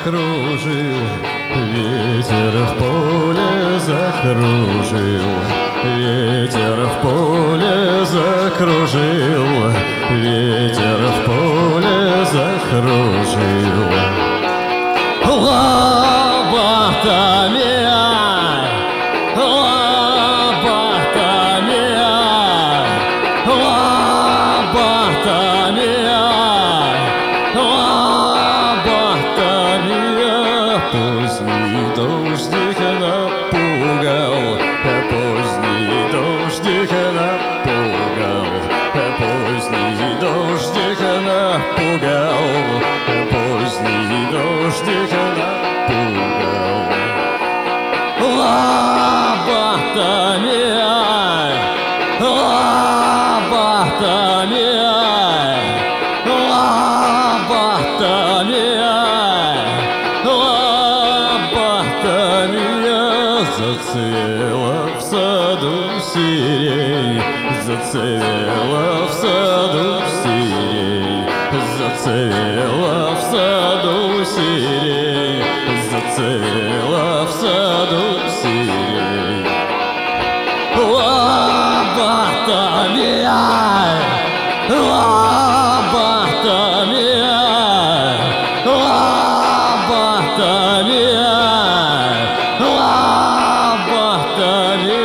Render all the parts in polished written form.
закружил, ветер в поле закружил, ветер в поле закружил, ветер в поле закружил. Лопатами, лопатами, лопатами, лопатами. Поздний дождик напугал, поздний дождик напугал, поздний дождик напугал, поздний дождик напугал. Лопатами, лопатами, лопатами, лопатами. Зацвела в саду сирень, зацвела в саду сирень, зацвела в саду сирень, зацвела в саду сирень. Лопатами, лопатами, лопатами, лопатами.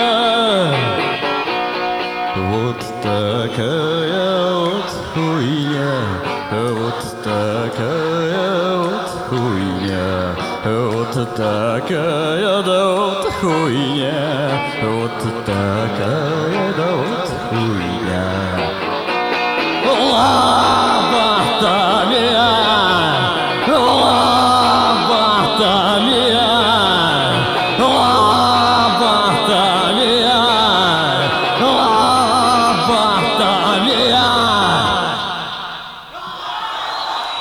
Вот такая вот хуйня, вот такая вот хуйня, вот такая да вот хуйня, вот такая да вот хуйня.